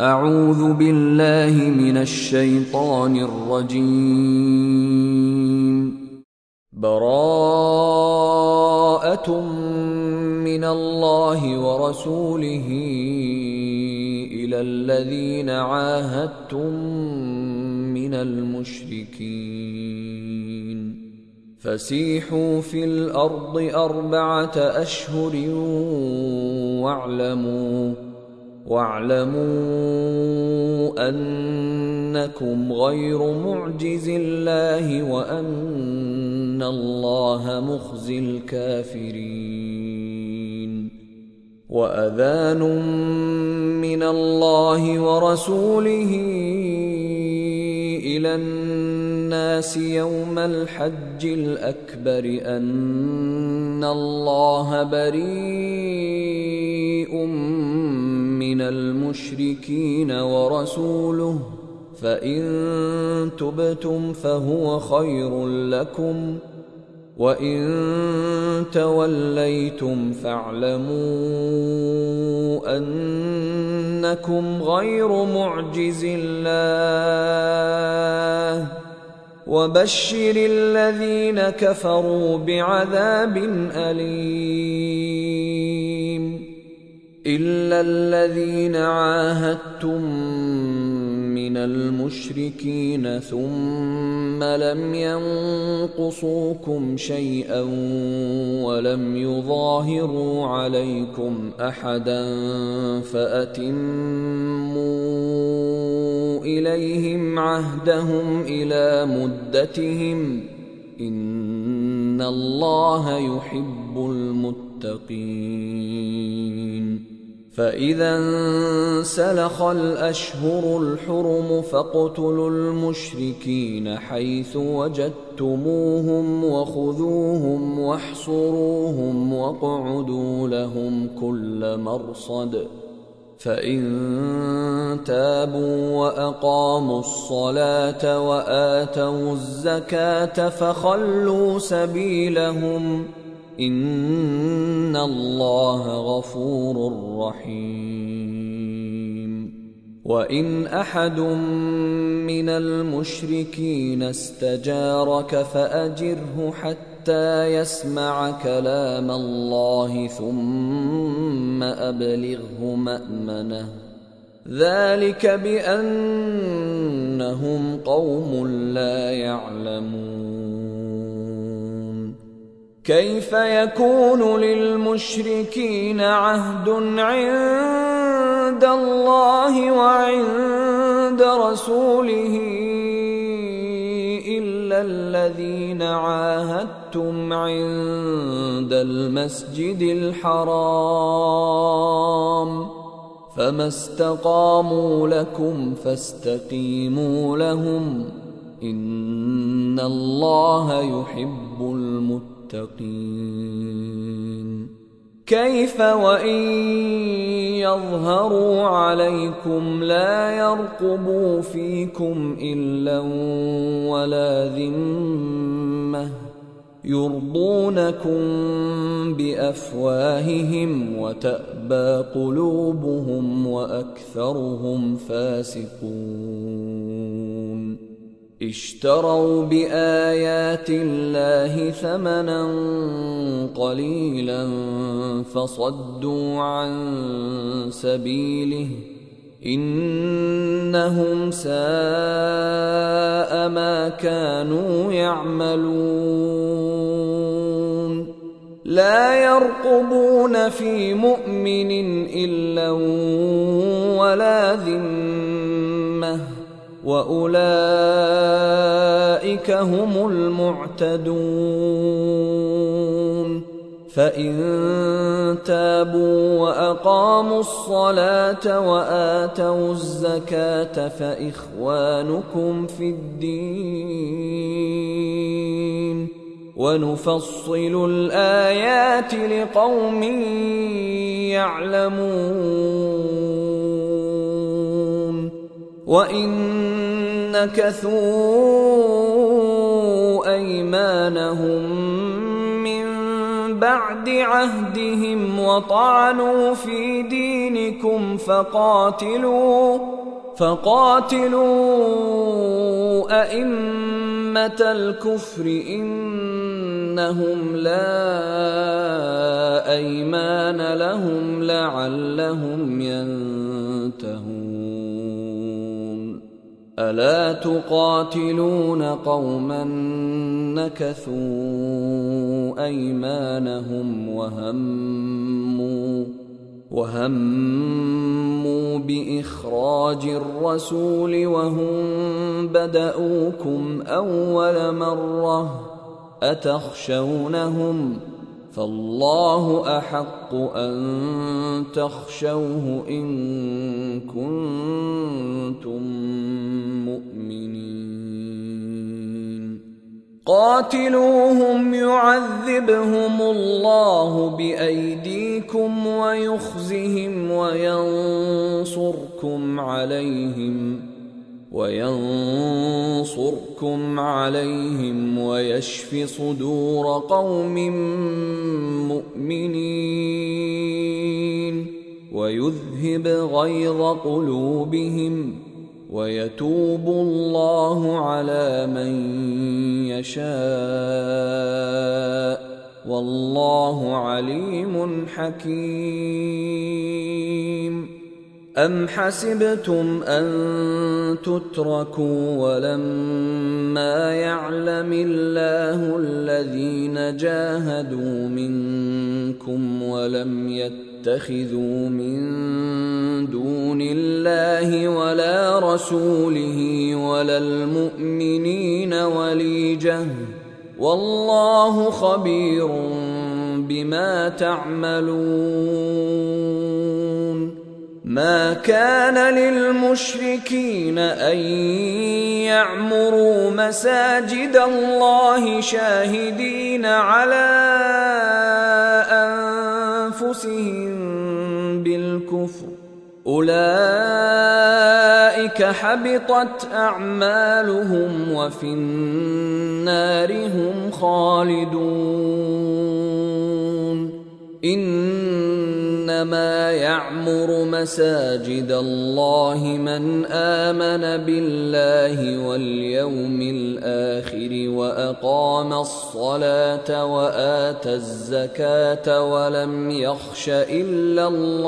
أعوذ بالله من الشيطان الرجيم. براءة من الله ورسوله إلى الذين عاهدتم من المشركين فسيحوا في الأرض 4 أشهر واعلموا أنكم غير معجز الله وأن الله مخزي الكافرين. وأذان من الله ورسوله إلى الناس يوم الحج الأكبر أن الله بريء من المشركين ورسوله فإن تبتم فهو خير لكم وإن توليتم فاعلموا أنكم غير معجز الله وبشر الذين كفروا بعذاب أليم. إلا الذين عاهدتم من المشركين ثم لم ينقصوكم شيئا ولم يظاهروا عليكم أحدا فأتموا إليهم عهدهم إلى مدتهم إن الله يحب المتقين. فإذا انسلخ الأشهر الحرم فاقتلوا المشركين حيث وجدتموهم وخذوهم واحصروهم واقعدوا لهم كل مرصد. فإن تابوا وأقاموا الصلاة وآتوا الزكاة فخلوا سبيلهم إن الله غفور رحيم. وإن أحد من المشركين استجارك فأجره حتى يسمع كلام الله ثم أبلغه مأمنه ذلك بأنهم قوم لا يعلمون. كيف يكون للمشركين عهد عند الله وعند رسوله إلا الذين عاهدتم عند المسجد الحرام فما استقاموا لكم فاستقيموا لهم إن الله يحب المتقين. كيف وإن يظهروا عليكم لا يرقبوا فيكم إلا ولا ذمة يرضونكم بأفواههم وتأبى قلوبهم وأكثرهم فاسقون. اشتروا بآيات الله ثمنا قليلا فصدوا عن سبيله إنهم ساء ما كانوا يعملون. لا يرقبون في مؤمن إلا ولا ذمة وأولئك هم المعتدون. فإن تابوا وأقاموا الصلاة وآتوا الزكاة فإخوانكم في الدين ونفصل الآيات لقوم يعلمون. وإن نكثوا أيمانهم من بعد عهدهم وطعنوا في دينكم فقاتلوا أئمة الكفر إنهم لا أيمان لهم لعلهم ينتهون. ألا تقاتلون قوما نكثوا أيمانهم وهموا بإخراج الرسول وهم بدؤوكم أول مرة أتخشونهم فالله أحق أن تخشوه إن كنتم مؤمنين. قاتلوهم يعذبهم الله بأيديكم ويخزهم وينصركم عليهم ويشف صدور قوم مؤمنين ويذهب غيظ قلوبهم ويتوب الله على من يشاء والله عليم حكيم. أم حسبتم أن تتركوا ولما يعلم الله الذين جاهدوا منكم ولم يتخذوا من دون الله ولا رسوله ولا المؤمنين وليجة والله خبير بما تعملون. ما كان للمشركين أن يعمروا مساجد الله شاهدين على أنفسهم بالكفر أولئك حبطت أعمالهم وفي النار هم خالدون. إنما يعمر مساجد الله من آمن بالله واليوم الآخر وأقام الصلاة وآتى الزكاة ولم يخش إلا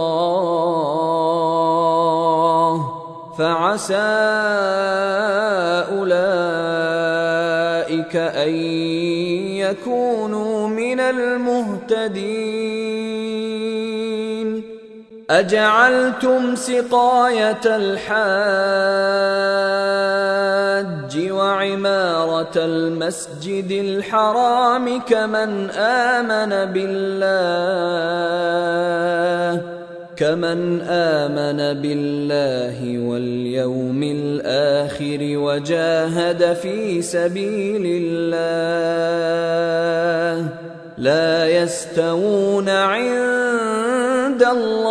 الله فعسى أولئك أن يكونوا من المهتدين. أجعلتم سقاية الحاج وعمارة المسجد الحرام كمن آمن بالله واليوم الآخر وجاهد في سبيل الله لا يستوون عند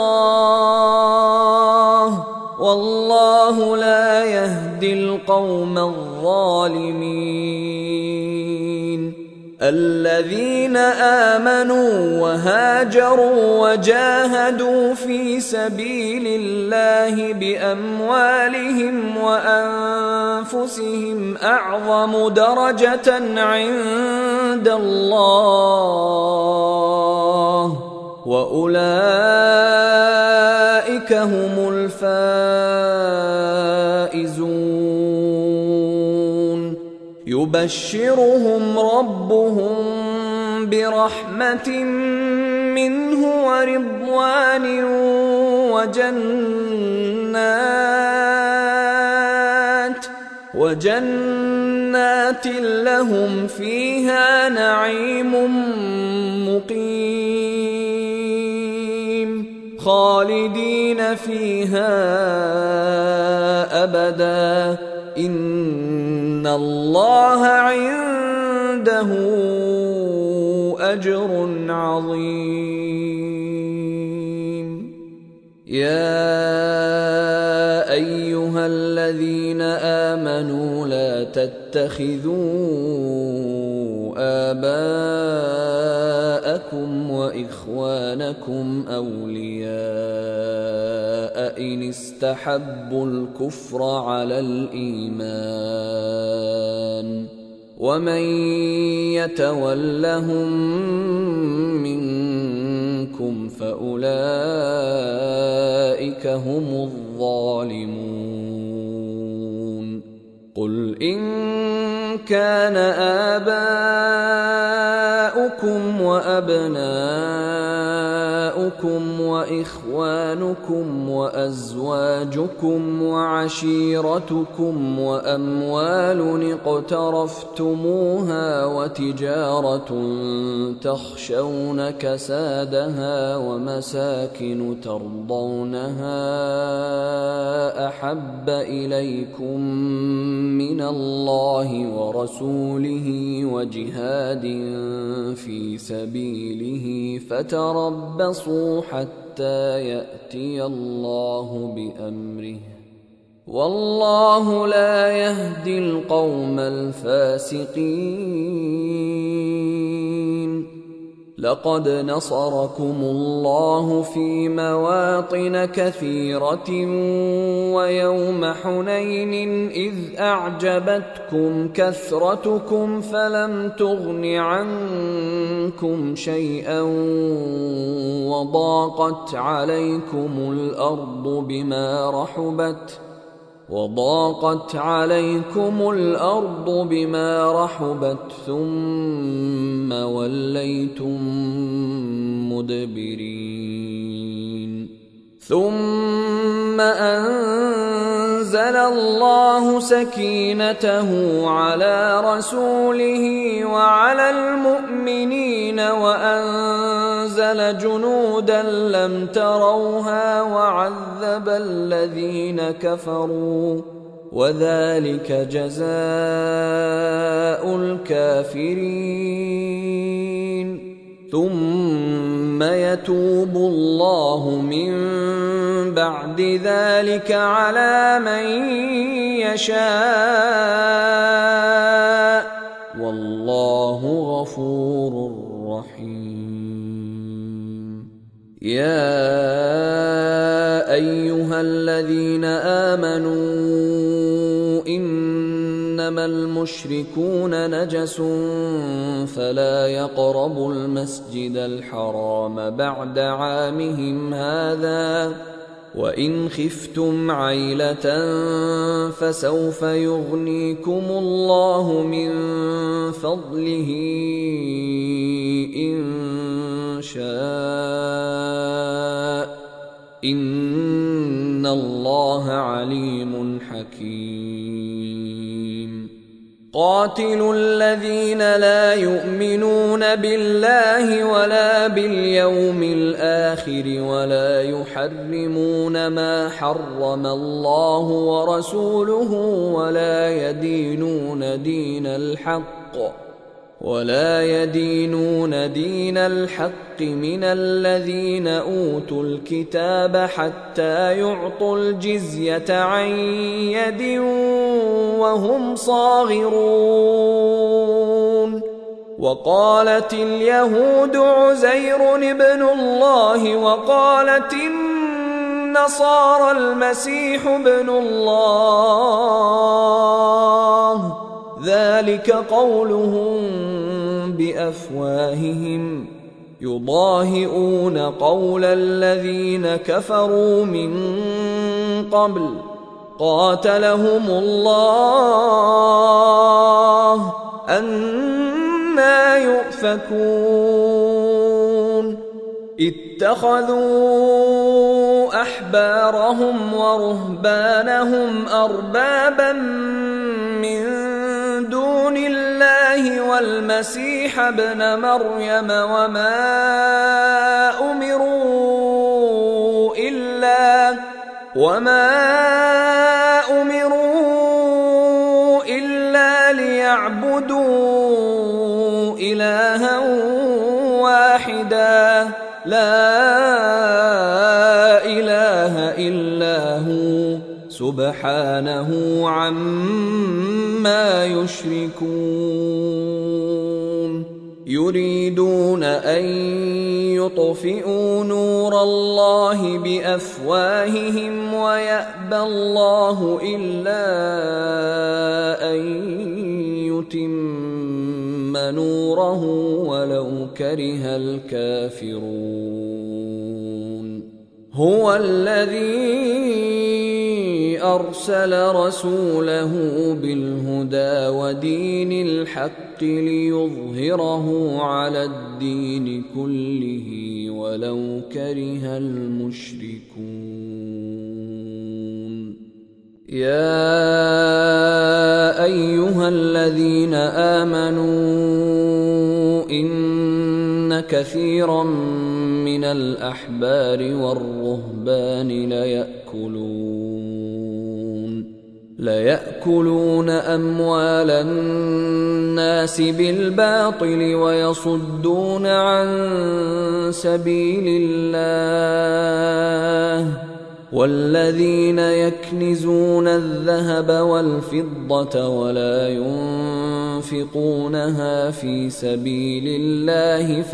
الله والله لا يهدي القوم الظالمين. الذين آمنوا وهاجروا وجاهدوا في سبيل الله بأموالهم وأنفسهم أعظم درجة عند الله وأولئك هم الفائزون. يبشرهم ربهم برحمة منه ورضوان وجنات لهم فيها نعيم مقيم خالدين فيها أبدا إن الله عنده أجر عظيم. يا أيها الذين آمنوا لا تتخذوا آباءكم يتخذونكم أولياء إن استحبوا الكفر على الإيمان ومن يتولهم منكم فأولئك هم الظالمون قل إن كان آباؤكم وأبناؤكم وإخوانكم وأزواجكم وعشيرتكم وأموال اقترفتموها وتجارة تخشون كسادها ومساكن ترضونها أحب إليكم من الله ورسوله وجهاد في سبيله فتربصوا حتى يأتي الله بأمره والله لا يهدي القوم الفاسقين لقد نصركم الله في مواطن كثيرة ويوم حنين إذ أعجبتكم كثرتكم فلم تغن عنكم شيئا وضاقت عليكم الأرض بما رحبت ثم وليتم مدبرين ثم أنزل الله سكينته على رسوله وعلى المؤمنين وأنزل جنودا لم تروها وعذب الذين كفروا وذلك جزاء الكافرين ثم يتوب الله من بعد ذلك على من يشاء والله غفور رحيم يا أيها الذين آمنوا إنما المشركون نجس فلا يقربوا المسجد الحرام بعد عامهم هذا وإن خفتم عيلة فسوف يغنيكم الله من فضله إن شاء إن الله عليم حكيم قاتلوا الذين لا يؤمنون بالله ولا باليوم الآخر ولا يحرمون ما حرم الله ورسوله ولا يدينون دين الحق من الذين أوتوا الكتاب حتى يعطوا الجزية عن يد وهم صاغرون وقالت اليهود عزير ابن الله وقالت النصارى المسيح ابن الله ذلك قولهم بأفواههم يضاهئون قول الذين كفروا من قبل قاتلهم الله أنى يؤفكون اتخذوا أحبارهم ورهبانهم أربابا من دون الله والمسيح ابن مريم وما أمروا إلا ليعبدوا إلها واحدا لا إله إلا هو سبحانه عما يشركون يريدون أن يطفئوا نور الله بأفواههم ويأبى الله إلا أن يتم نوره ولو كره الكافرون هو الذي أرسل رسوله بالهدى ودين الحق ليظهره على الدين كله ولو كره المشركون يا أيها الذين آمنوا إن كثيرا من الأحبار والرهبان ليأكلون أموال الناس بالباطل ويصدون عن سبيل الله والذين يكنزون الذهب والفضة ولا ينفقونها في سبيل الله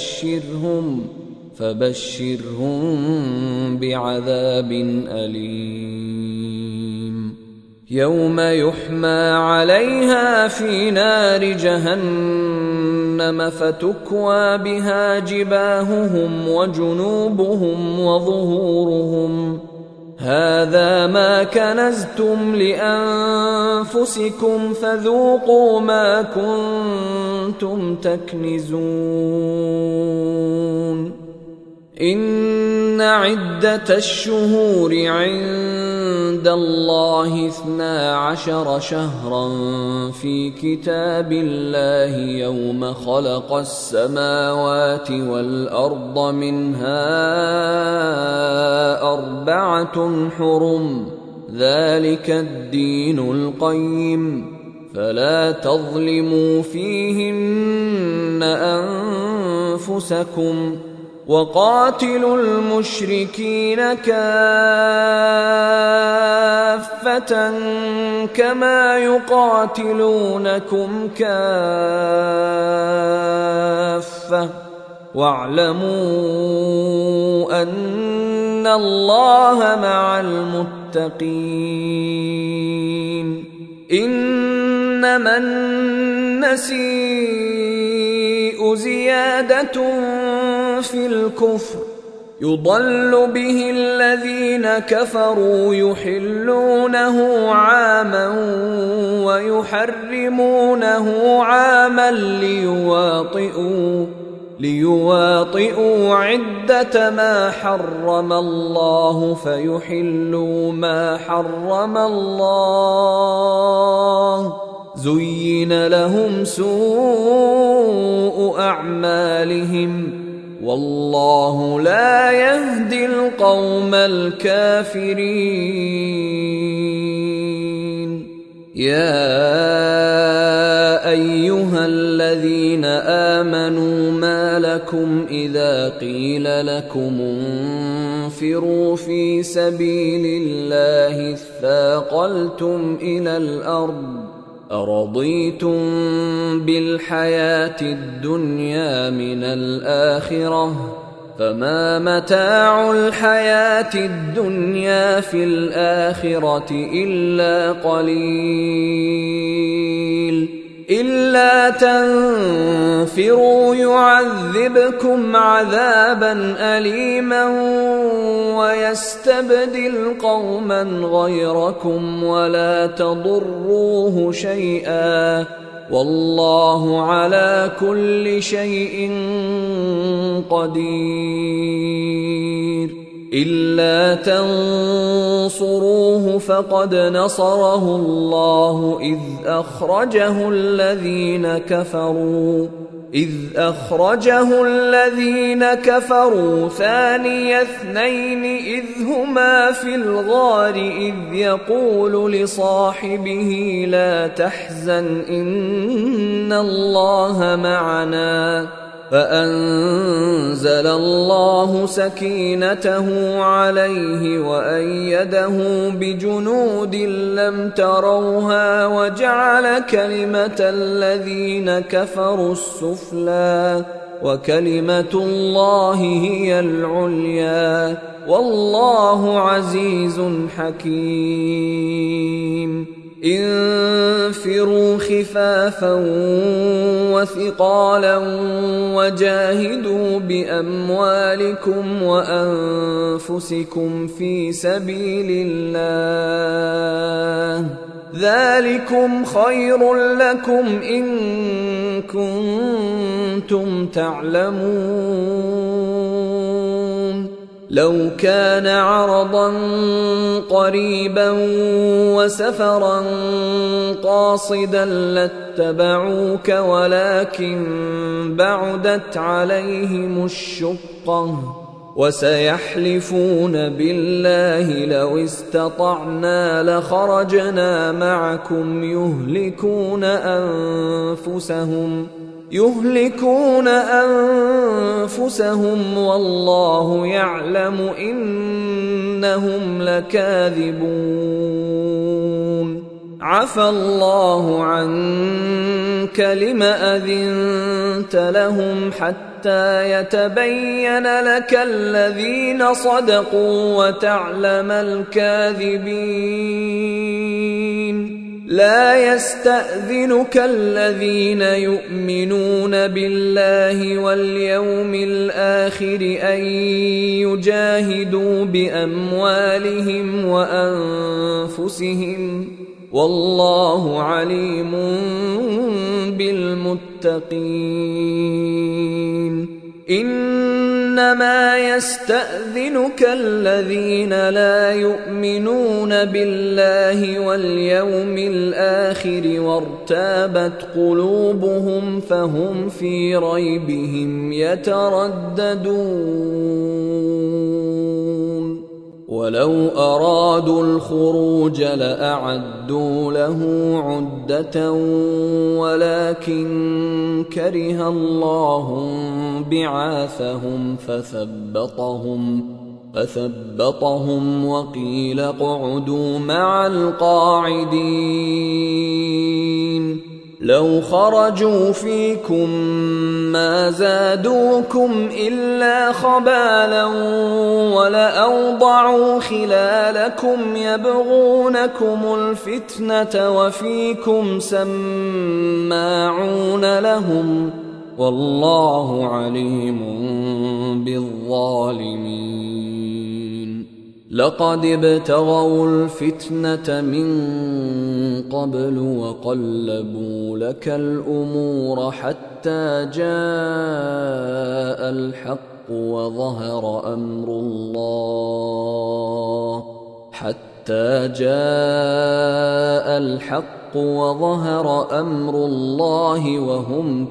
فبشرهم بعذاب أليم يوم يحمى عليها في نار جهنم فتكوى بها جباههم وجنوبهم وظهورهم هذا ما كنزتم لأنفسكم فذوقوا ما كنتم تكنزون إن عدة الشهور عند الله 12 شهرا في كتاب الله يوم خلق السماوات والأرض منها 4 حرم ذلك الدين القيم فلا تظلموا فيهن أنفسكم وقاتلوا المشركين كافة كما يقاتلونكم كافة واعلموا أن الله مع المتقين إنما النسيء زيادة في الكفر يضل به الذين كفروا يحلونه عاما ويحرمونه عاما ليواطئوا عدة ما حرم الله فيحلوا ما حرم الله زين لهم سوء أعمالهم والله لا يهدي القوم الكافرين يا أيها الذين آمنوا ما لكم إذا قيل لكم انفروا في سبيل الله اثاقلتم إلى الأرض أرضيتم بالحياة الدنيا من الآخرة فما متاع الحياة الدنيا في الآخرة إلا قليل إلا تنفروا يعذبكم عذابا أليما ويستبدل قوما غيركم ولا تضروه شيئا والله على كل شيء قدير إلا تنصروه فقد نصره الله إذ أخرجه الذين كفروا ثاني اثنين إذ هما في الغار إذ يقول لصاحبه لا تحزن إن الله معنا فأنزل الله سكينته عليه وأيده بجنود لم تروها وجعل كلمة الذين كفروا السفلى وكلمة الله هي العليا والله عزيز حكيم. انفروا خفافا وثقالا وجاهدوا بأموالكم وأنفسكم في سبيل الله ذلكم خير لكم إن كنتم تعلمون. لو كان عرضا قريبا وسفرا قاصدا لاتبعوك ولكن بعدت عليهم الشقة وسيحلفون بالله لو استطعنا لخرجنا معكم يهلكون أنفسهم والله يعلم إنهم لكاذبون. عفى الله عنك لم أذنت لهم حتى يتبين لك الذين صدقوا وتعلم الكاذبين. لا يستأذنك الذين يؤمنون بالله واليوم الآخر أن يجاهدوا بأموالهم وأنفسهم والله عليم بالمتقين. إنما يستأذنك الذين لا يؤمنون بالله واليوم الآخر وارتابت قلوبهم فهم في ريبهم يترددون. ولو أرادوا الخروج لأعدوا له عدة ولكن كره الله بعاثهم فثبطهم وقيل اقعدوا مع القاعدين. لو خرجوا فيكم ما زادوكم إلا خبالا ولأوضعوا خلالكم يبغونكم الفتنة وفيكم سماعون لهم والله عليم بالظالمين. لقد ابتغوا الفتنة من قبل وقلبوا لك الأمور حتى جاء الحق وظهر أمر الله وهم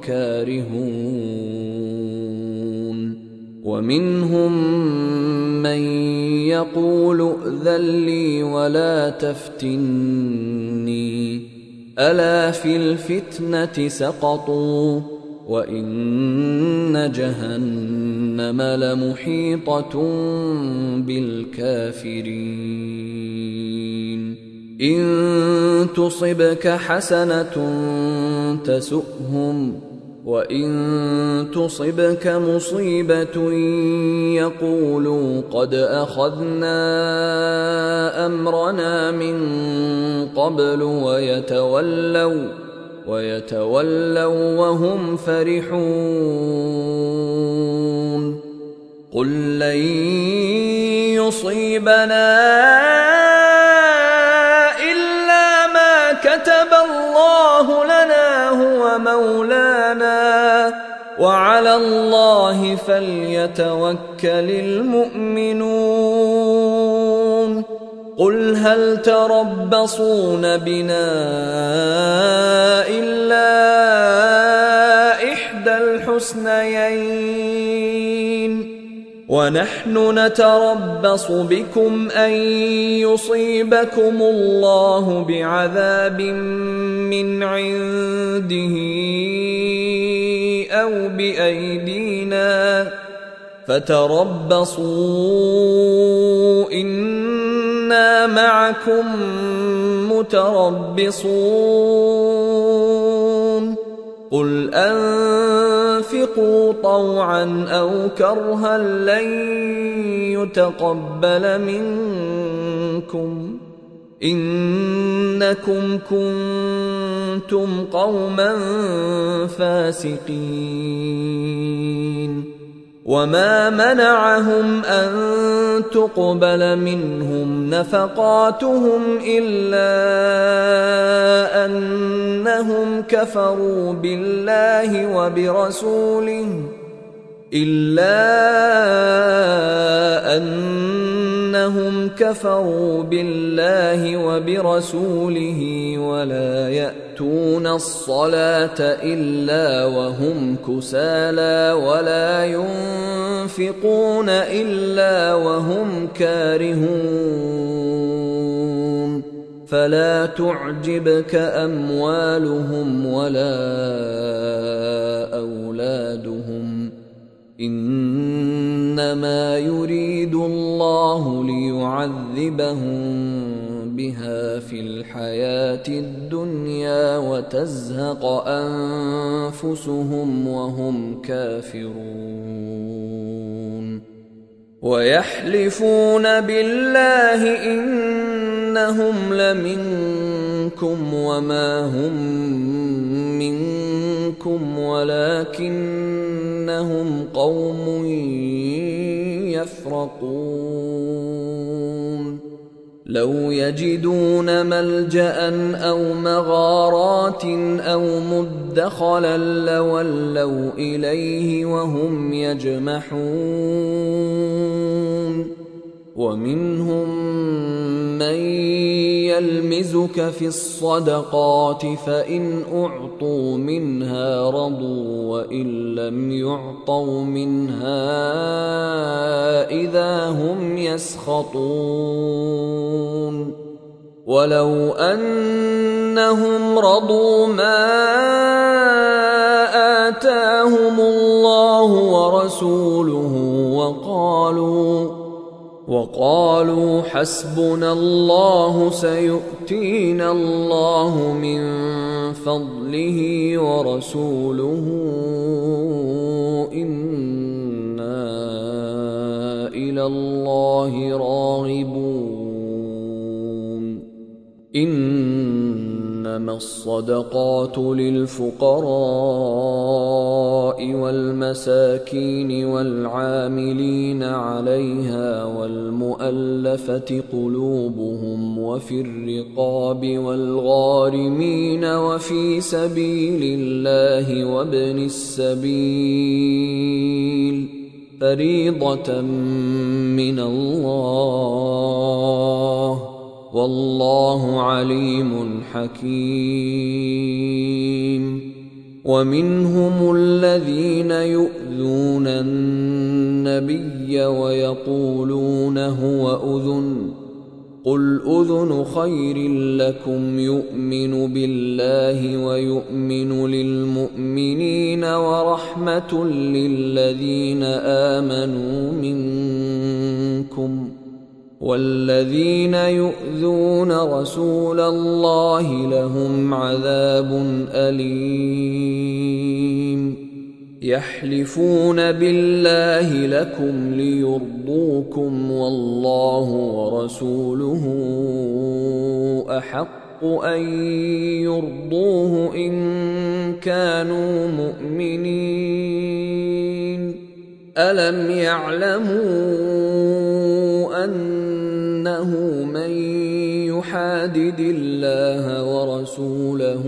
كارهون. ومنهم من يقول ائذن لي ولا تفتني ألا في الفتنة سقطوا وإن جهنم لمحيطة بالكافرين. إن تصبك حسنة تسؤهم وإن تصبك مصيبة يقولوا قد أخذنا أمرنا من قبل ويتولوا وهم فرحون. قل لن يصيبنا إلا ما كتب الله لنا هو مولانا وعلى الله فليتوكل المؤمنون. قل هل تربصون بنا إلا إحدى الحسنيين ونحن نتربص بكم أن يصيبكم الله بعذاب من عنده أو بأيدينا فتربصوا إنا معكم متربصون قل أنفقوا طوعا أو كرها لن يتقبل منكم إنكم كنتم قوما فاسقين وما منعهم أن تقبل منهم نفقاتهم إلا أنهم كفروا بالله وبرسوله ولا يأتون الصلاة إلا وهم كسالى ولا ينفقون إلا وهم كارهون فلا تعجبك أموالهم ولا أولادهم إنما يريد الله ليعذبهم بها في الحياة الدنيا وتزهق أنفسهم وهم كافرون ويحلفون بالله إنهم لمنكم وما هم منكم ولكنهم قوم يفرقون لو يجدون ملجأ أو مغارات أو مدخلا لولوا إليه وهم يجمحون ومنهم من يلمزك في الصدقات فإن أعطوا منها رضوا وإن لم يعطوا منها إذا هم يسخطون ولو أنهم رضوا ما آتاهم الله ورسوله وقالوا حسبنا الله سيؤتينا الله من فضله ورسوله إنا إلى الله راغبون إنما الصدقات للفقراء والمساكين والعاملين عليها والمؤلفة قلوبهم وفي الرقاب والغارمين وفي سبيل الله وابن السبيل فريضة من الله والله عليم حكيم ومنهم الذين يؤذون النبي ويقولون هو أذن قل أذن خير لكم يؤمن بالله ويؤمن للمؤمنين ورحمة للذين آمنوا منكم والذين يؤذون رسول الله لهم عذاب أليم يحلفون بالله لكم ليرضوكم والله ورسوله أحق أن يرضوه إن كانوا مؤمنين ألم يعلموا أنه من يحادد الله ورسوله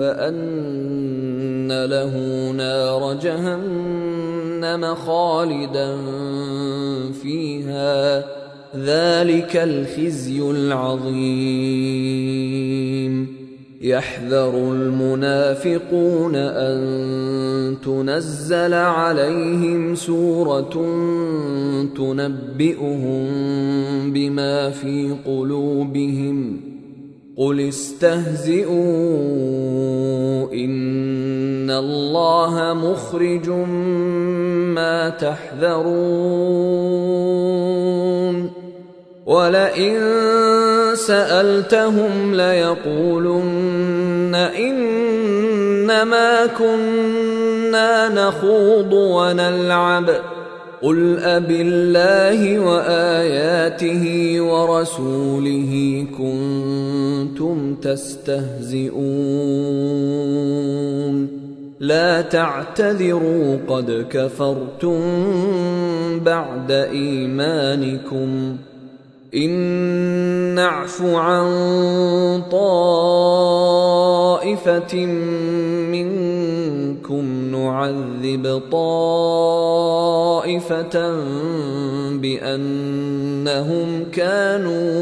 فأن له نار جهنم خالدا فيها ذلك الخزي العظيم يحذر المنافقون أن تنزل عليهم سورة تنبئهم بما في قلوبهم قل استهزئوا إن الله مخرج ما تحذرون ولئن سألتهم ليقولن إنما كنا نخوض ونلعب قل أبالله وآياته ورسوله كنتم تستهزئون لا تعتذروا قد كفرتم بعد إيمانكم إن نعف عن طائفة منكم نعذب طائفة بأنهم كانوا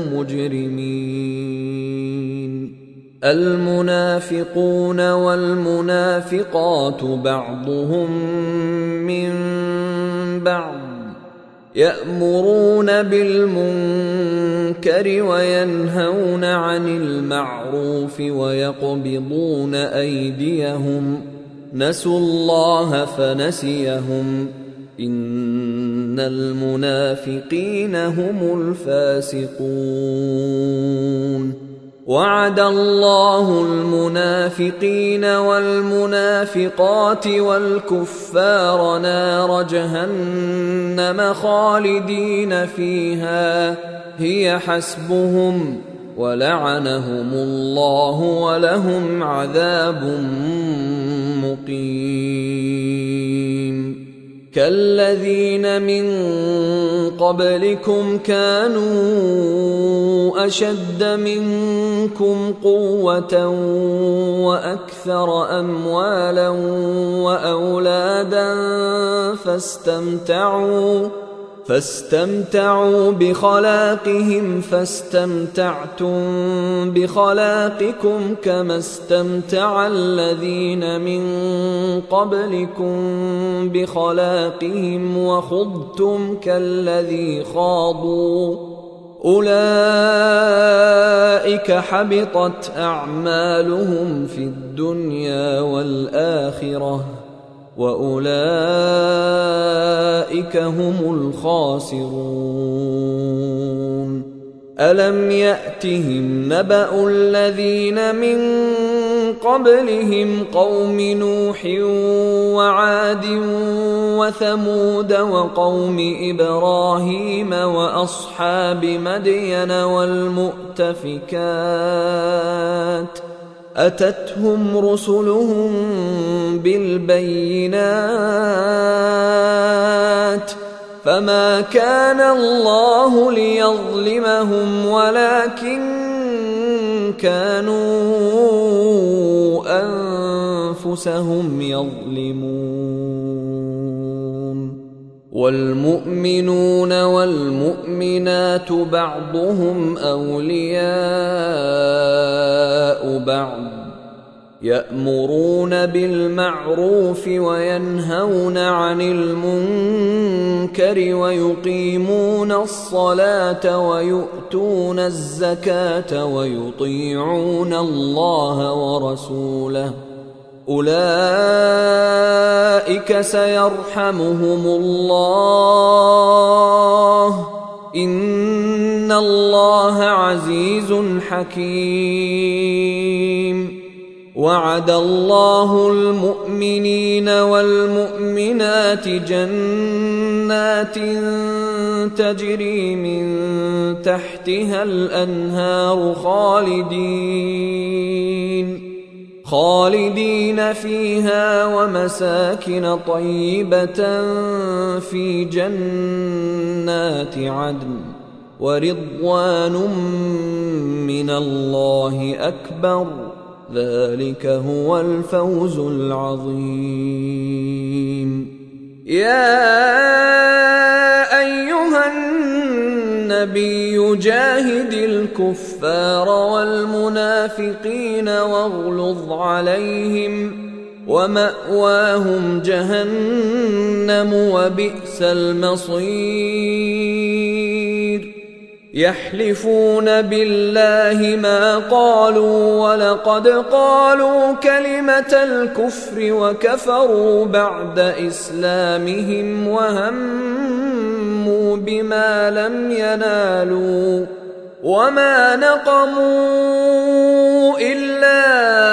مجرمين المنافقون والمنافقات بعضهم من بعض يأمرون بالمنكر وينهون عن المعروف ويقبضون أيديهم نسوا الله فنسيهم إن المنافقين هم الفاسقون وعد الله المنافقين والمنافقات والكفار نار جهنم خالدين فيها هي حسبهم ولعنهم الله ولهم عذاب مقيم كالذين من قبلكم كانوا أشد منكم قوة وأكثر أموالا وأولادا فاستمتعوا بخلاقهم فاستمتعتم بخلاقكم كما استمتع الذين من قبلكم بخلاقهم وخضتم كالذي خاضوا أولئك حبطت أعمالهم في الدنيا والآخرة وأولئك هم الخاسرون ألم يأتهم نبأ الذين من قبلهم قوم نوح وعاد وثمود وقوم إبراهيم وأصحاب مدين والمؤتفكات أتتهم رسلهم بالبينات فما كان الله ليظلمهم ولكن كانوا أنفسهم يظلمون والمؤمنون والمؤمنات بعضهم أولياء بعض يأمرون بالمعروف وينهون عن المنكر ويقيمون الصلاة ويؤتون الزكاة ويطيعون الله ورسوله أولئك سيرحمهم الله إن الله عزيز حكيم وعد الله المؤمنين والمؤمنات جنات تجري من تحتها الأنهار خالدين فيها ومساكن طيبة في جنات عدن ورضوان من الله أكبر ذلك هو الفوز العظيم يا أيها النبي جاهد الكفار والمنافقين واغلظ عليهم ومأواهم جهنم وبئس المصير يحلفون بالله ما قالوا ولقد قالوا كلمة الكفر وكفروا بعد إسلامهم وهموا بما لم ينالوا وما نقموا إلا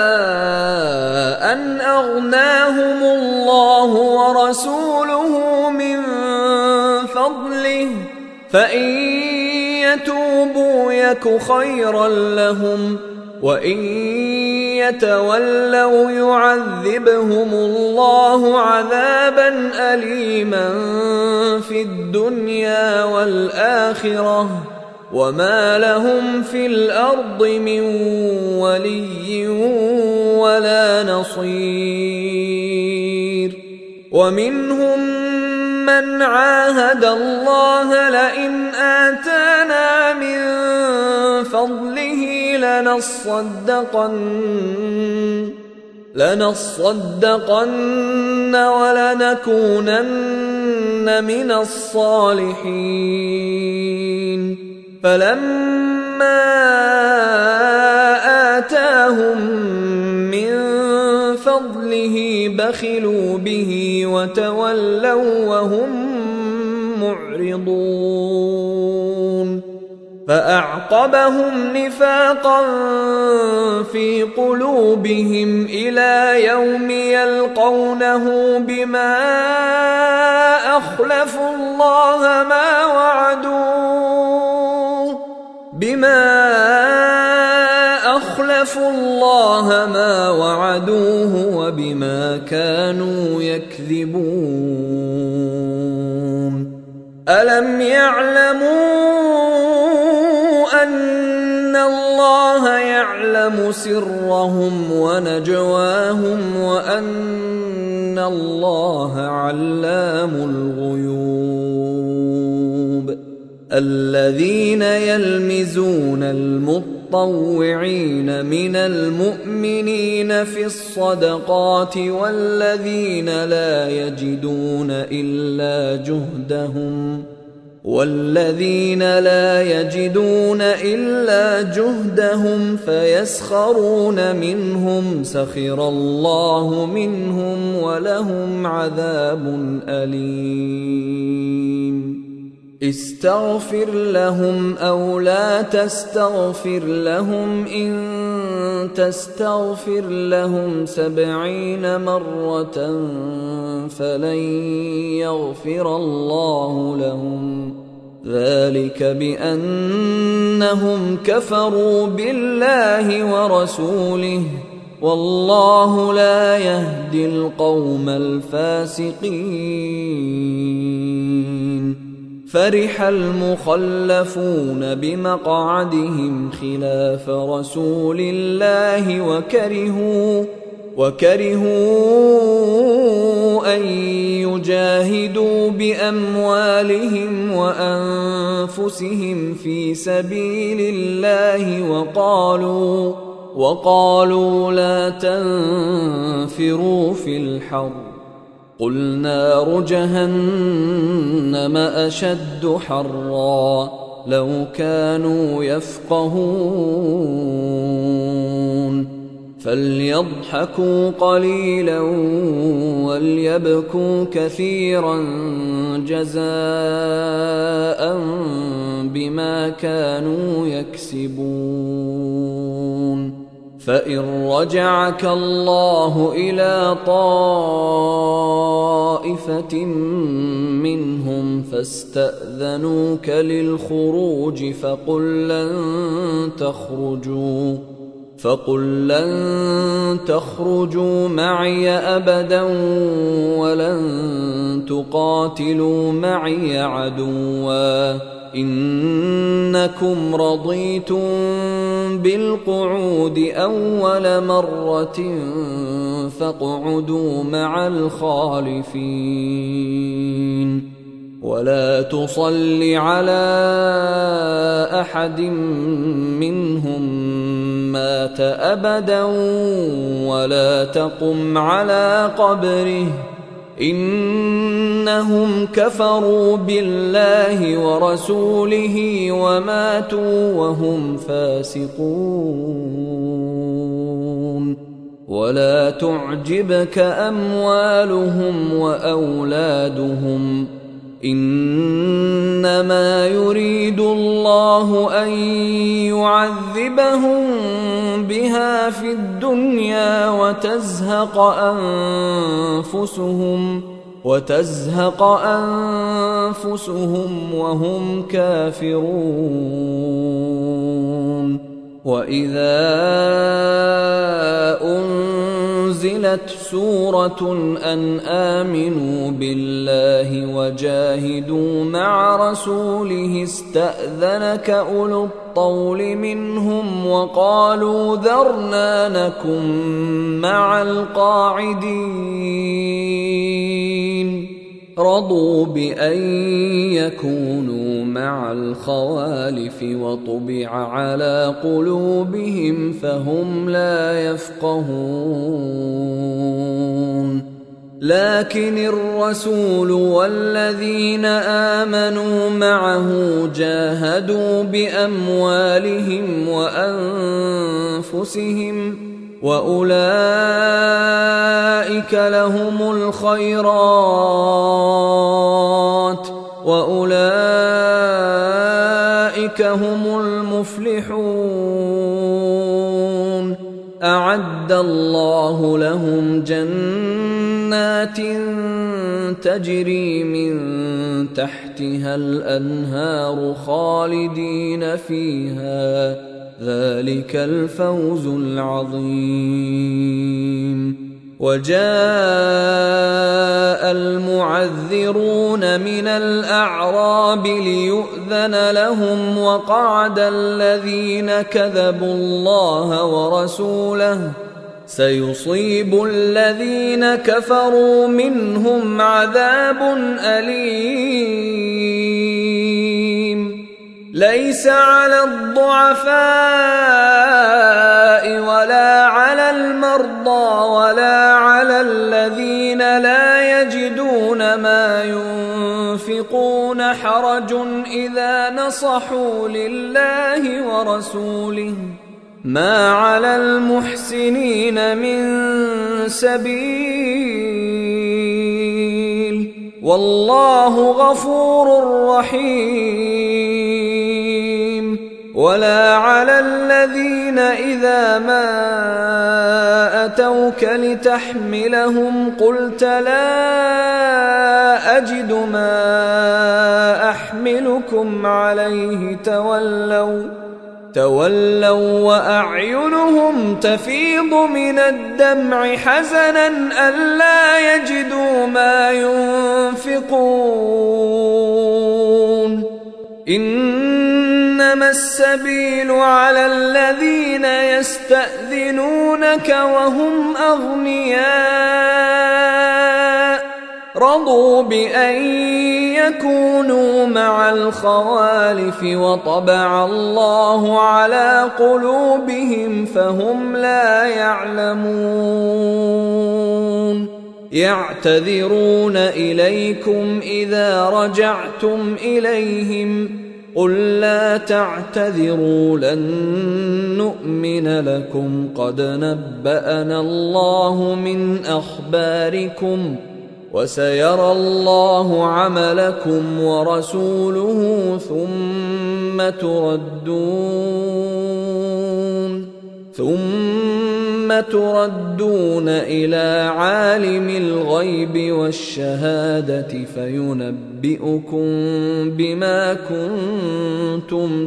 أن أغناهم الله ورسوله من فضله فإن يتوبوا يك خيرا لهم وإن يتولوا يعذبهم الله عذابا أليما في الدنيا والآخرة وما لهم في الأرض من ولي ولا نصير ومنهم من عاهد الله لئن آتانا من فضله لنصدقن ولنكونن من الصالحين فلما آتاهم من فضله بخلوا به وتولوا وهم معرضون فأعقبهم نفاقا في قلوبهم إلى يوم يلقونه بما أخلفوا الله ما وعدوه وبما كانوا يكذبون ألم يعلموا أن الله يعلم سرهم ونجواهم وأن الله علام الغيوب الذين يلمزون المطوعين من المؤمنين في الصدقات والذين لا يجدون إلا جهدهم فيسخرون منهم سخر الله منهم ولهم عذاب أليم استغفر لهم أو لا تستغفر لهم إن تستغفر لهم 70 مرة فلن يغفر الله لهم ذلك بأنهم كفروا بالله ورسوله والله لا يهدي القوم الفاسقين فرح المخلفون بمقعدهم خلاف رسول الله وكرهوا أن يجاهدوا بأموالهم وأنفسهم في سبيل الله وقالوا لا تنفروا في الحر قل نار جهنم أشد حرا لو كانوا يفقهون فليضحكوا قليلا وليبكوا كثيرا جزاء بما كانوا يكسبون فإن رجعك الله إلى طائفة منهم فاستأذنوك للخروج فقل لن تخرجوا معي أبدا ولن تقاتلوا معي عدوا إنكم رضيتم بالقعود أول مرة فاقعدوا مع الخالفين ولا تصل على أحد منهم مات أبدا ولا تقم على قبره إنهم كفروا بالله ورسوله وماتوا وهم فاسقون. ولا تعجبك أموالهم وأولادهم، إنما يريد الله أن يعذبهم بها في الدنيا وتزهق أنفسهم وهم كافرون. وإذا أنزلت سورة أن آمنوا بالله وجاهدوا مع رسوله استأذنك أولو الطول منهم وقالوا ذرنا نكن مع القاعدين. رضوا بأن يكونوا مع الخوالف وطبع على قلوبهم فهم لا يفقهون. لكن الرسول والذين آمنوا معه جاهدوا بأموالهم وأنفسهم وأولئك لهم الخيرات وأولئك هم المفلحون. أعد الله لهم جنات تجري من تحتها الأنهار خالدين فيها، ذلك الفوز العظيم. وجاء المعذرون من الأعراب ليؤذن لهم وقعد الذين كذبوا الله ورسوله، سيصيب الذين كفروا منهم عذاب أليم. ليس على الضعفاء ولا على المرضى ولا على الذين لا يجدون ما ينفقون حرج إذا نصحوا لله ورسوله، ما على المحسنين من سبيل، والله غفور رحيم. ولا على الذين إذا ما أتوك لتحملهم قلت لا أجد ما أحملكم عليه تولوا وأعينهم تفيض من الدمع حزنا ألا يجدوا ما ينفقون. إنما السبيل على الذين يستأذنونك وهم أغنياء رضوا بأن يكونوا مع الخوالف وطبع الله على قلوبهم فهم لا يعلمون. يعتذرون إليكم إذا رجعتم إليهم قل لا تعتذروا لن نؤمن لكم قد نبأنا الله من أخباركم وسيرى الله عملكم ورسوله ثم تردون إلى عالم الغيب والشهادة فينبئكم بما كنتم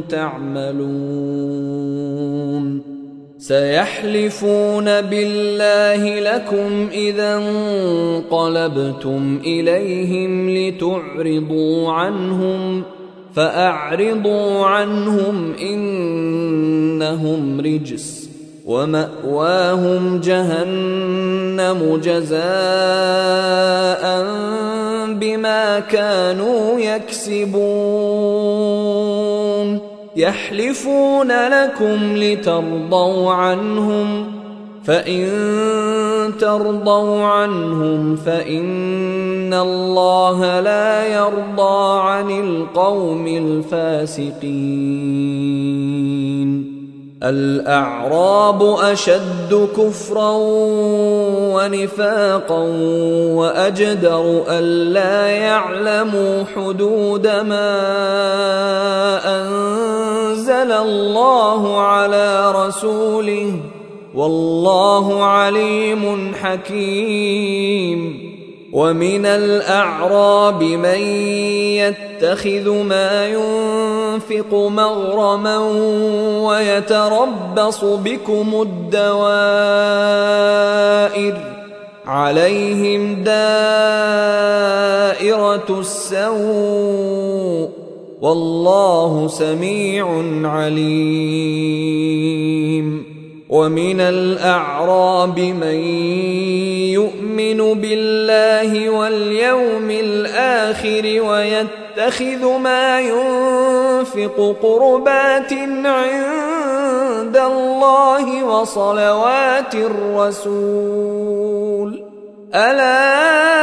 تعملون. سيحلفون بالله لكم إذا انقلبتم إليهم لتعرضوا عنهم فأعرضوا عنهم إنهم رجس ومأواهم جهنم جزاء بما كانوا يكسبون. يحلفون لكم لترضوا عنهم فإن ترضوا عنهم فإن الله لا يرضى عن القوم الفاسقين. الأعراب أشد كفرا ونفاقا وأجدر ألا يعلموا حدود ما أنزل الله على رسوله والله عليم حكيم. ومن الأعراب من يتخذ ما ينفق مغرما ويتربص بكم الدوائر عليهم دائرة السوء والله سميع عليم. ومن الأعراب من يؤمن بالله واليوم الآخر ويتخذ ما ينفق قربات عند الله وصلوات الرسول ألا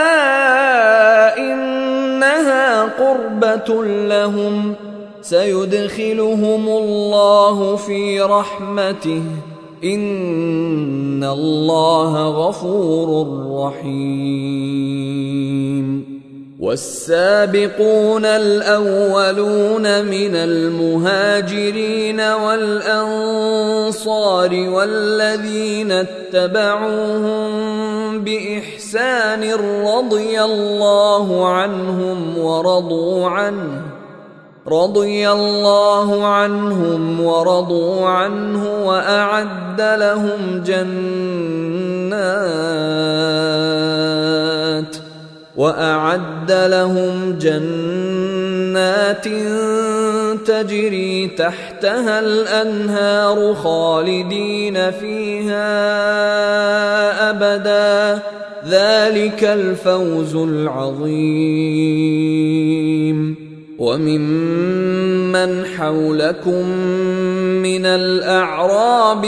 إنها قربة لهم سيدخلهم الله في رحمته إن الله غفور رحيم. والسابقون الأولون من المهاجرين والأنصار والذين اتبعوهم بإحسان رضي الله عنهم ورضوا عنه وأعد لهم جنات تجري تحتها الأنهار خالدين فيها أبدا ذلك الفوز العظيم. وممن حولكم من الأعراب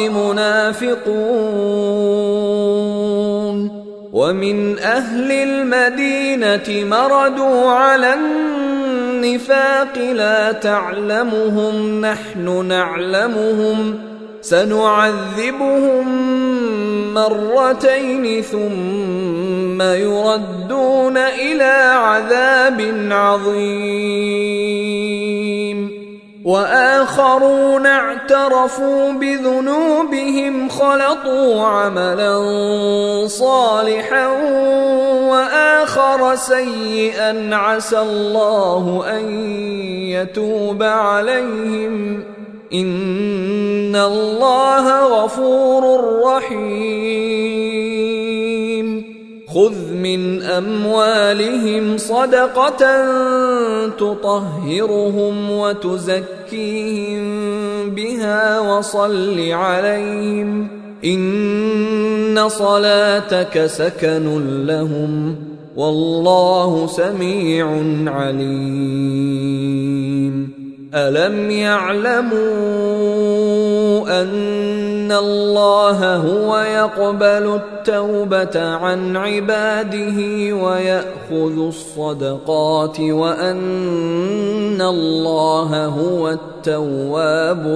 منافقون ومن أهل المدينة مردوا على النفاق لا تعلمهم نحن نعلمهم سنعذبهم مرتين ثم يردون إلى عذاب عظيم. وآخرون اعترفوا بذنوبهم خلطوا عملا صالحا وآخر سيئا عسى الله أن يتوب عليهم إن الله غفور رحيم. خذ من أموالهم صدقة تطهرهم وتزكيهم بها وصل عليهم إن صلاتك سكن لهم والله سميع عليم. ألم يعلموا أن الله هو يقبل التوبة عن عباده ويأخذ الصدقات وأن الله هو التواب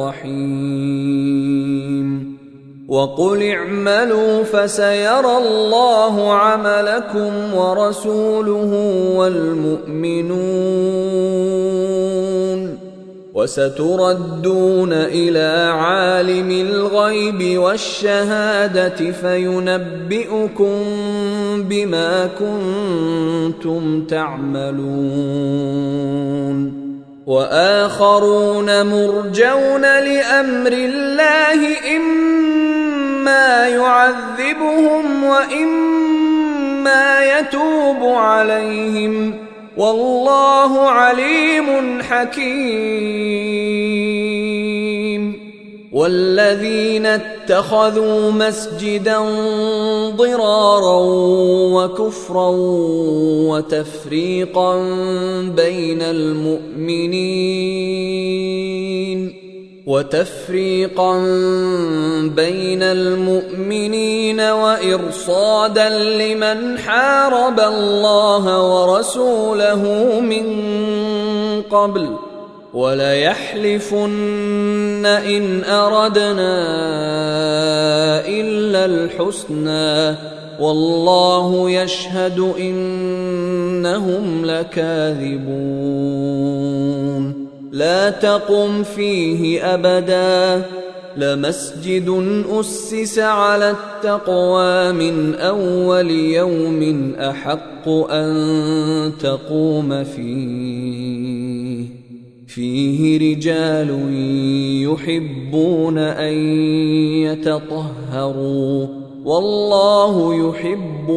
الرحيم. وقل اعملوا فسيرى الله عملكم ورسوله والمؤمنون وستردون إلى عالم الغيب والشهادة فينبئكم بما كنتم تعملون. وآخرون مرجون لأمر الله إما يعذبهم وإما يتوب عليهم والله عليم حكيم. والذين اتخذوا مسجدا ضرارا وكفرا وتفريقا بين المؤمنين وتفريقا بين المؤمنين وإرصادا لمن حارب الله ورسوله من قبل وليحلفن إن أردنا إلا الحسنى والله يشهد إنهم لكاذبون لا تقم فيه أبدا لمسجد أسس على التقوى من أول يوم أحق أن تقوم فيه رجال يحبون أن يتطهروا والله يحب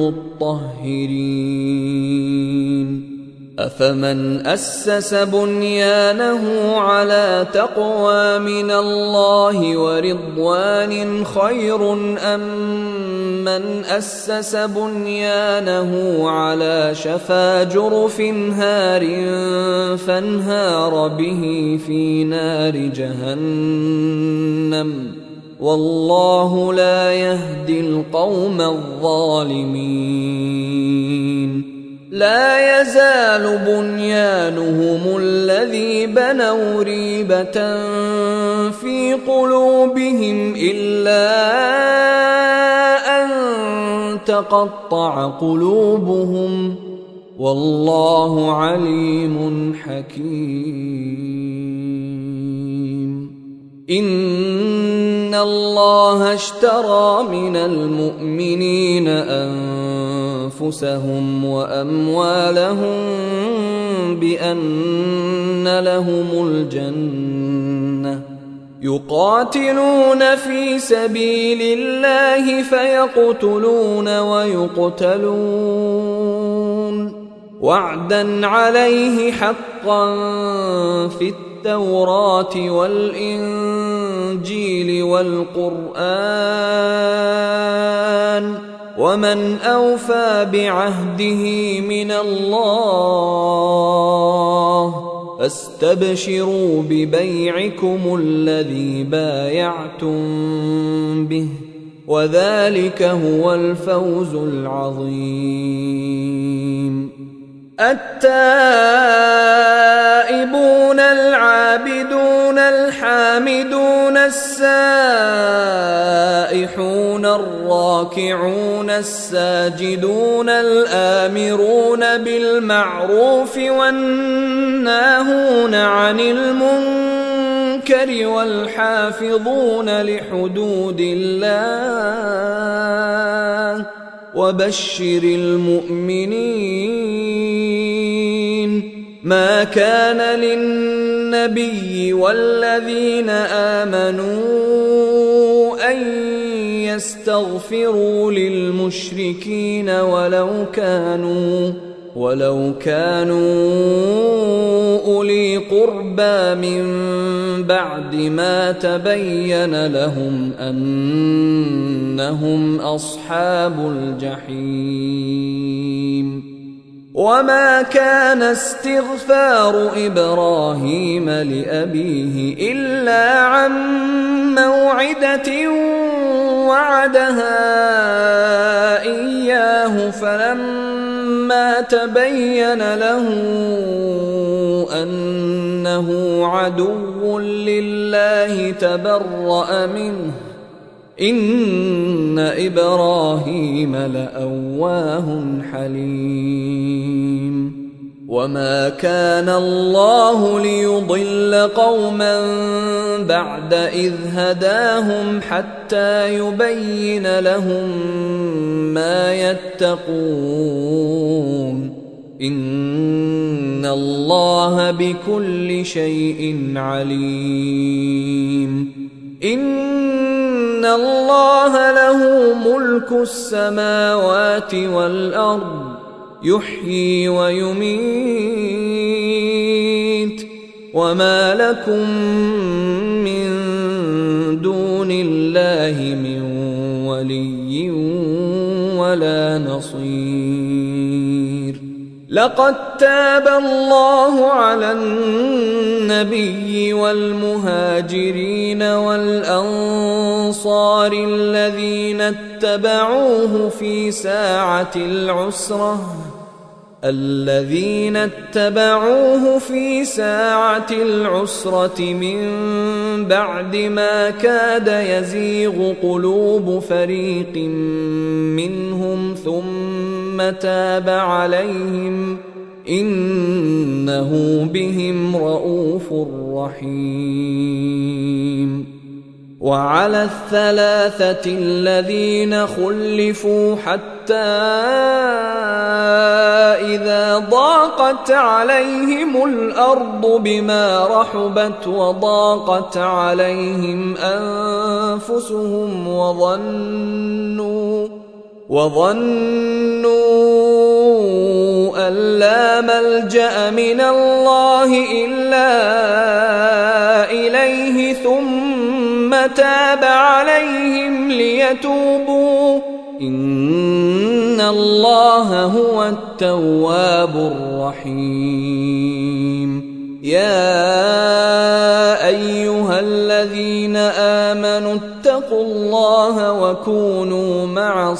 المطهرين أفمن أسس بنيانه على تقوى من الله ورضوان خير أم من أسس بنيانه على شفا جرف هار فانهار به في نار جهنم والله لا يهدي القوم الظالمين لا يزال بنيانهم الذي بنوا ريبة في قلوبهم إلا أن تقطع قلوبهم والله عليم حكيم إن الله اشترى من المؤمنين أنفسهم وأموالهم بأن لهم الجنة يقاتلون في سبيل الله فيقتلون ويقتلون وعدا عليه حقا في التوراة والإنجيل والقرآن ومن أوفى بعهده من الله فاستبشروا ببيعكم الذي بايعتم به وذلك هو الفوز العظيم التائبون العابدون الحامدون السائحون الراكعون الساجدون الآمرون بالمعروف والناهون عن المنكر والحافظون لحدود الله وبشر المؤمنين ما كان للنبي والذين آمنوا أن يستغفروا للمشركين ولو كانوا أولي قربى من بعد ما تبين لهم أنهم أصحاب الجحيم وما كان استغفار إبراهيم لأبيه إلا عن موعدة وعدها إياه فلما تبين له أنه عدو لله تبرأ منه إن إبراهيم لأواه حليم وما كان الله ليضل قوما بعد إذ هداهم حتى يبين لهم ما يتقون إن الله بكل شيء عليم إن الله له ملك السماوات والأرض يحيي ويميت وما لكم من دون الله من ولي ولا نصير لقد تاب الله على النبي والمهاجرين والأنصار الذين اتبعوه في ساعة العسرة من بعد ما كاد يزيغ قلوب فريق منهم ثم تاب عليهم إنه بهم رءوف رحيم. وعلى الثلاثة الذين خلفوا حتى إذا ضاقت عليهم الأرض بما رحبت وضاقت عليهم أنفسهم وظنوا أن لا ملجأ من الله إلا إليه ثم تاب عليهم ليتوبوا إن الله هو التواب الرحيم. يا أيها الذين آمنوا اتقوا الله وكونوا مع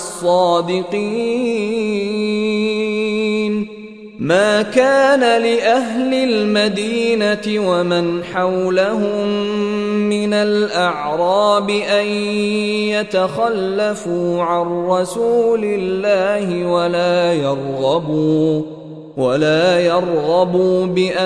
الصادقين. ما كان لأهل المدينة ومن حولهم من الأعراب أن يتخلفوا عن رسول الله ولا يرغبوا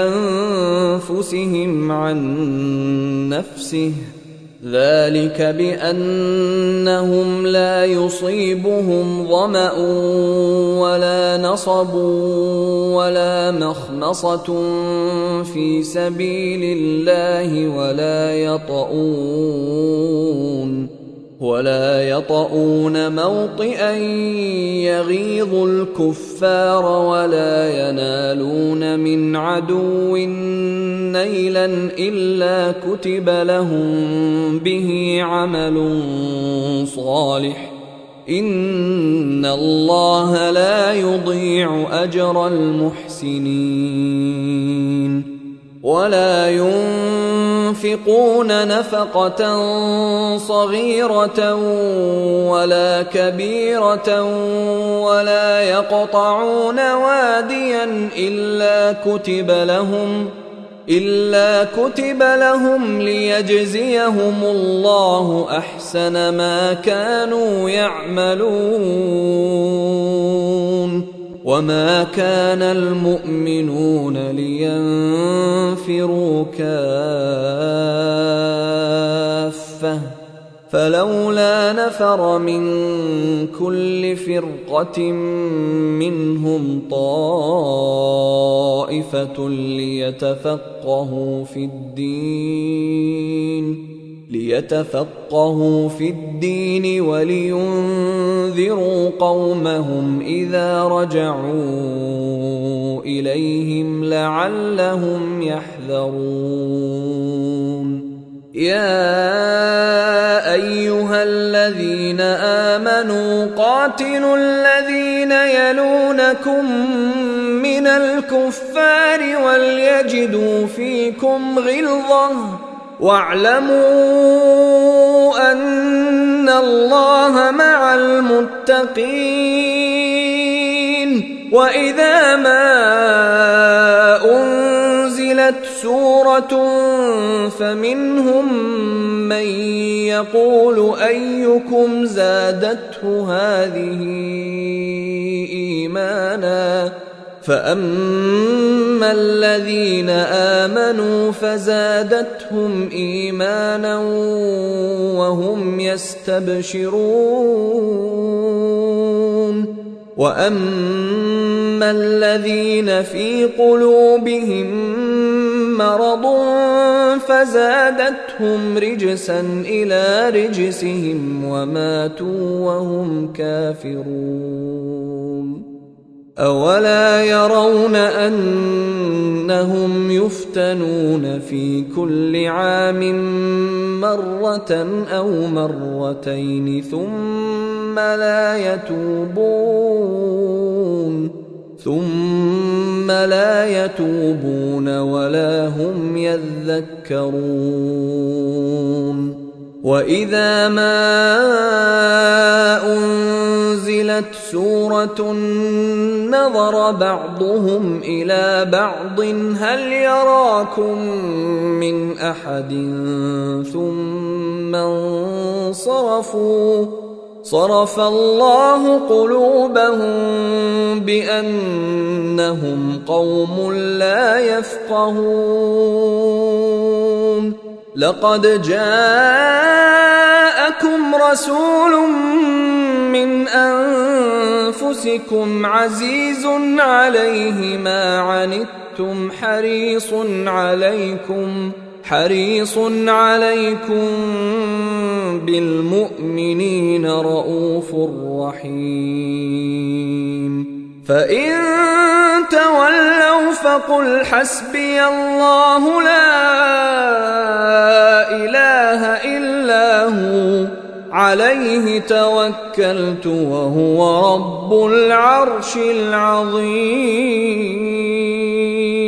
بأنفسهم عن نفسه، ذلك بأنهم لا يصيبهم ظمأ ولا نصب ولا مخمصة في سبيل الله ولا يطؤون موطئا يغيظ الكفار ولا ينالون من عدو نيلا إلا كتب لهم به عمل صالح إن الله لا يضيع أجر المحسنين. ولا ينفقون نفقة صغيرة ولا كبيرة ولا يقطعون واديا إلا كتب لهم ليجزيهم الله أحسن ما كانوا يعملون. وما كان المؤمنون لينفروا كافة فلولا نفر من كل فرقة منهم طائفة ليتفقهوا في الدين ولينذروا قومهم إذا رجعوا إليهم لعلهم يحذرون. يا أيها الذين آمنوا قاتلوا الذين يلونكم من الكفار وليجدوا فيكم غلظة واعلموا أن الله مع المتقين. وإذا ما أنزلت سورة فمنهم من يقول أيكم زادته هذه إيمانا فأما الذين آمنوا فزادتهم إيمانا وهم يستبشرون. وأما الذين في قلوبهم مرض فزادتهم رجسا إلى رجسهم وماتوا وهم كافرون. أولا يرون أنهم يفتنون في كل عام مرة أو مرتين ثم لا يتوبون ثم لا يتوبون ولا هم يذكرون وإذا ما أنزلت سورة نظر بعضهم إلى بعض هل يراكم من أحد ثم انصرفوا صرف الله قلوبهم بأنهم قوم لا يفقهون لقد جاءكم رسول من أنفسكم عزيز عليه ما عنتم حريص عليكم بالمؤمنين رؤوف رحيم فإن تولوا فقل حسبي الله لا إله إلا هو عليه توكلت وهو رب العرش العظيم.